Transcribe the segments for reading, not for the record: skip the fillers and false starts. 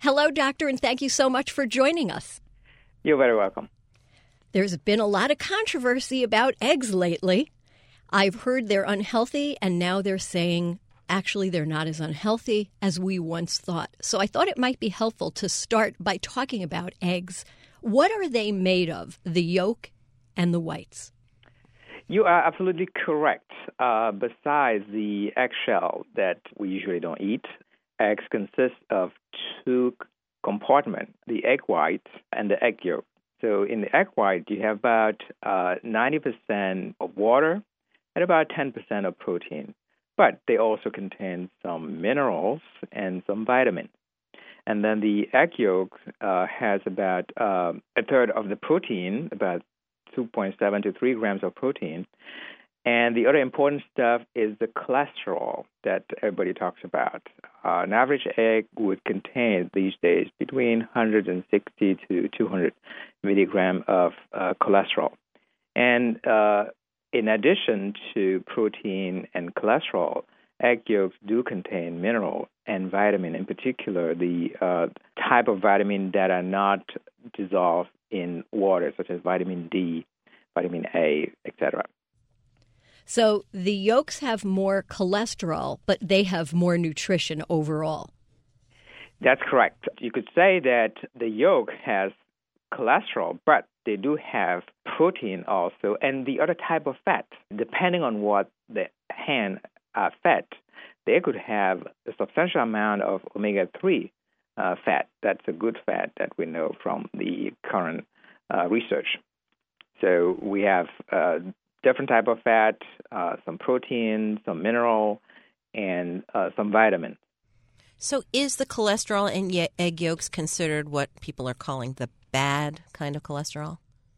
Hello, Doctor, and thank you so much for joining us. You're very welcome. There's been a lot of controversy about eggs lately. I've heard they're unhealthy, and now they're saying actually they're not as unhealthy as we once thought. So I thought it might be helpful to start by talking about eggs. What are they made of, the yolk and the whites? You are absolutely correct. Besides the eggshell that we usually don't eat, eggs consist of two compartments, the egg white and the egg yolk. So in the egg white, you have about 90% of water and about 10% of protein. But they also contain some minerals and some vitamins. And then the egg yolk has about a third of the protein, about 2.7 to 3 grams of protein. And the other important stuff is the cholesterol that everybody talks about. An average egg would contain these days between 160 to 200 milligrams of cholesterol. And in addition to protein and cholesterol, egg yolks do contain mineral and vitamin, in particular the type of vitamin that are not dissolved in water, such as vitamin D, vitamin A, etc. So the yolks have more cholesterol, but they have more nutrition overall. That's correct. You could say that the yolk has cholesterol, but they do have protein also, and the other type of fat. Depending on what the hen are fed, they could have a substantial amount of omega-3 fat. That's a good fat that we know from the current research. So we have different type of fat, some protein, some mineral, and some vitamin. So is the cholesterol in egg yolks considered what people are calling the bad kind of cholesterol?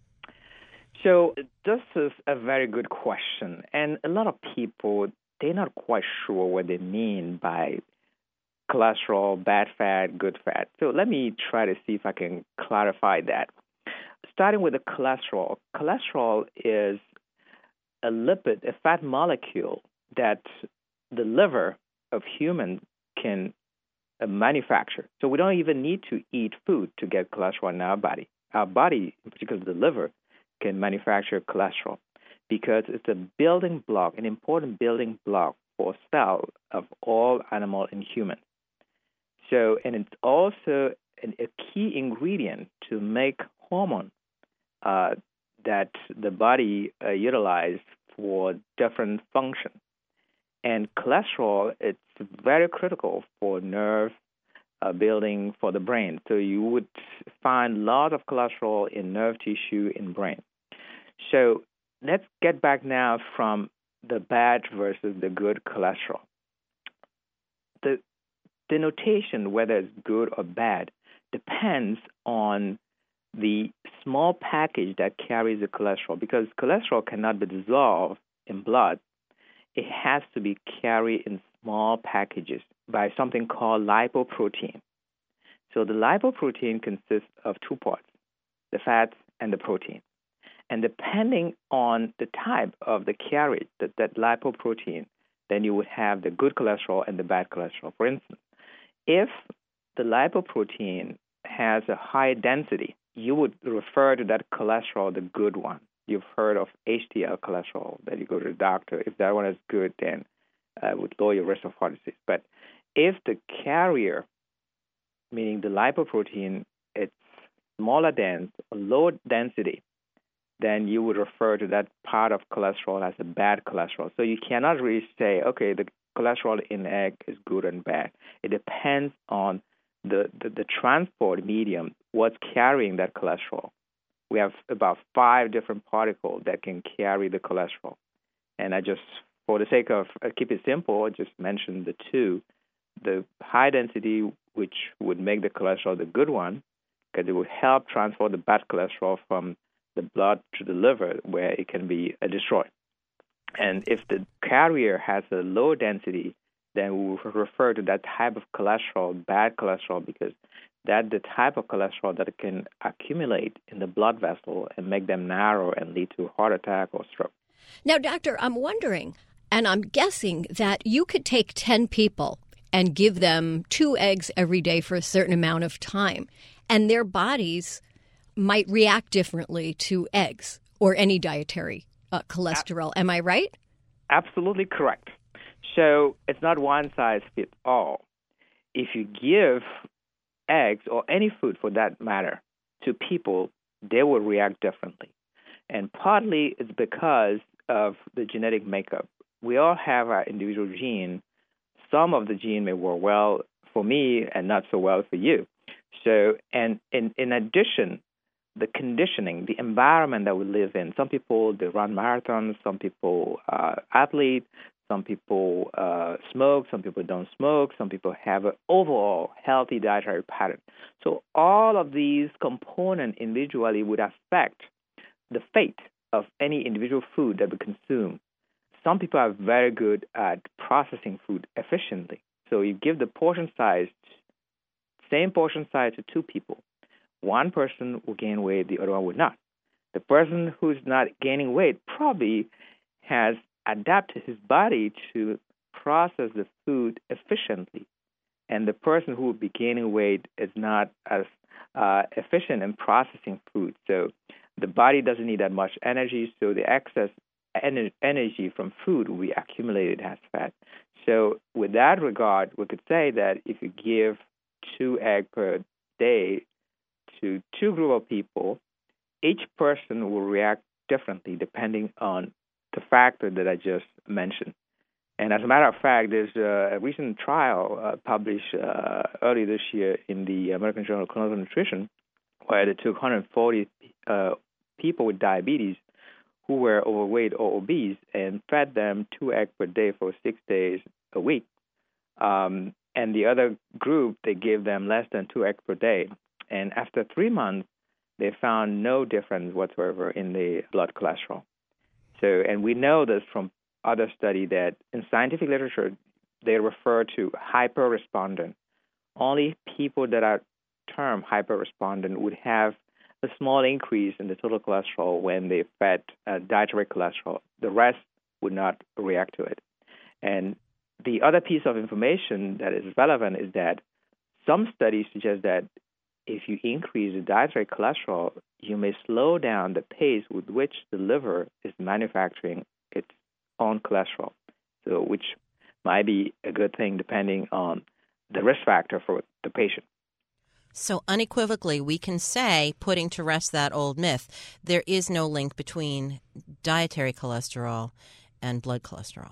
So this is a very good question. And a lot of people, they're not quite sure what they mean by cholesterol, bad fat, good fat. So let me try to see if I can clarify that. Starting with the cholesterol. Cholesterol is a lipid, a fat molecule that the liver of humans can manufacture. So we don't even need to eat food to get cholesterol in our body. Our body, in particular the liver, can manufacture cholesterol because it's a building block, an important building block for cells of all animal and human. So, and it's also a key ingredient to make hormone that the body utilizes for different functions. And cholesterol, it's very critical for nerve building for the brain. So you would find lots of cholesterol in nerve tissue in brain. So let's get back now from the bad versus the good cholesterol. The denotation, whether it's good or bad, depends on the small package that carries the cholesterol, because cholesterol cannot be dissolved in blood. It has to be carried in small packages by something called lipoprotein. So the lipoprotein consists of two parts, the fat and the protein. And depending on the type of the carriage, that lipoprotein, then you would have the good cholesterol and the bad cholesterol. For instance, if the lipoprotein has a high density, you would refer to that cholesterol the good one. You've heard of HDL cholesterol, that you go to the doctor. If that one is good, then it would lower your risk of heart disease. But if the carrier, meaning the lipoprotein, it's smaller dense, or low density, then you would refer to that part of cholesterol as a bad cholesterol. So you cannot really say, okay, the cholesterol in egg is good and bad. It depends on the transport medium, what's carrying that cholesterol. We have about 5 different particles that can carry the cholesterol. And I just, for the sake of keep it simple, I just mentioned the 2. The high density, which would make the cholesterol the good one, because it would help transport the bad cholesterol from the blood to the liver, where it can be destroyed. And if the carrier has a low density, then we will refer to that type of cholesterol, bad cholesterol, because that's the type of cholesterol that can accumulate in the blood vessel and make them narrow and lead to heart attack or stroke. Now, doctor, I'm wondering, and I'm guessing that you could take 10 people and give them 2 eggs every day for a certain amount of time. And their bodies might react differently to eggs or any dietary cholesterol. Am I right? Absolutely correct. So it's not one size fits all. If you give eggs or any food for that matter to people, they will react differently. And partly it's because of the genetic makeup. We all have our individual gene. Some of the gene may work well for me and not so well for you. So, and in addition, the conditioning, the environment that we live in. Some people, they run marathons. Some people are athletes. Some people smoke. Some people don't smoke. Some people have an overall healthy dietary pattern. So all of these components individually would affect the fate of any individual food that we consume. Some people are very good at processing food efficiently. So you give the same portion size to 2 people. One person will gain weight, the other one will not. The person who's not gaining weight probably has adapted his body to process the food efficiently. And the person who will be gaining weight is not as efficient in processing food. So the body doesn't need that much energy, so the excess energy from food will be accumulated as fat. So with that regard, we could say that if you give 2 eggs per day to 2 groups of people, each person will react differently depending on the factor that I just mentioned. And as a matter of fact, there's a recent trial published early this year in the American Journal of Clinical Nutrition where they took 140 people with diabetes who were overweight or obese and fed them 2 eggs per day for 6 days a week. And the other group, they gave them less than 2 eggs per day. And after 3 months, they found no difference whatsoever in the blood cholesterol. So, and we know this from other studies that in scientific literature, they refer to hyper-respondent. Only people that are termed hyper-respondent would have a small increase in the total cholesterol when they fed dietary cholesterol. The rest would not react to it. And the other piece of information that is relevant is that some studies suggest that if you increase the dietary cholesterol, you may slow down the pace with which the liver is manufacturing its own cholesterol, so which might be a good thing depending on the risk factor for the patient. So unequivocally, we can say, putting to rest that old myth, there is no link between dietary cholesterol and blood cholesterol.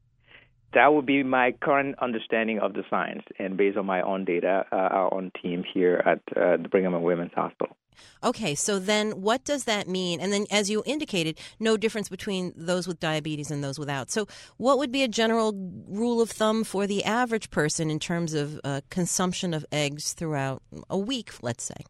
That would be my current understanding of the science, and based on my own data, our own team here at the Brigham and Women's Hospital. Okay, so then what does that mean? And then, as you indicated, no difference between those with diabetes and those without. So what would be a general rule of thumb for the average person in terms of consumption of eggs throughout a week, let's say?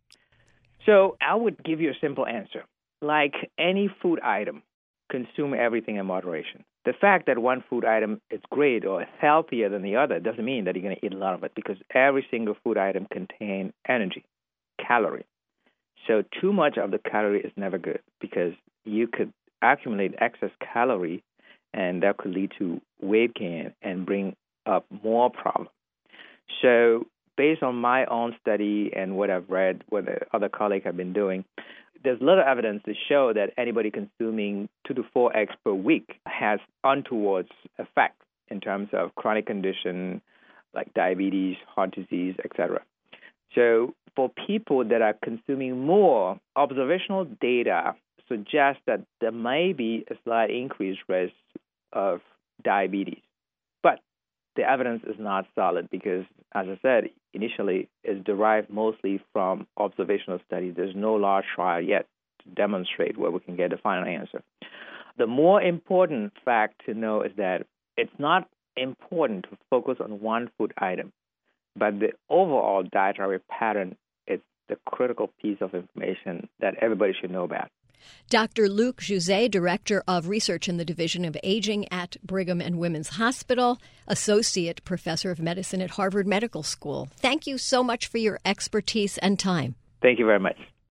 So I would give you a simple answer. Like any food item, consume everything in moderation. The fact that one food item is great or healthier than the other doesn't mean that you're going to eat a lot of it, because every single food item contains energy, calorie. So too much of the calorie is never good, because you could accumulate excess calorie, and that could lead to weight gain and bring up more problems. So based on my own study and what I've read, what the other colleagues have been doing, there's little evidence to show that anybody consuming 2 to 4 eggs per week has untoward effect in terms of chronic condition like diabetes, heart disease, etc. So for people that are consuming more, observational data suggests that there may be a slight increased risk of diabetes. But the evidence is not solid because, as I said, initially it's derived mostly from observational studies. There's no large trial yet to demonstrate where we can get a final answer. The more important fact to know is that it's not important to focus on one food item, but the overall dietary pattern is the critical piece of information that everybody should know about. Dr. Luc Jouzet, Director of Research in the Division of Aging at Brigham and Women's Hospital, Associate Professor of Medicine at Harvard Medical School. Thank you so much for your expertise and time. Thank you very much.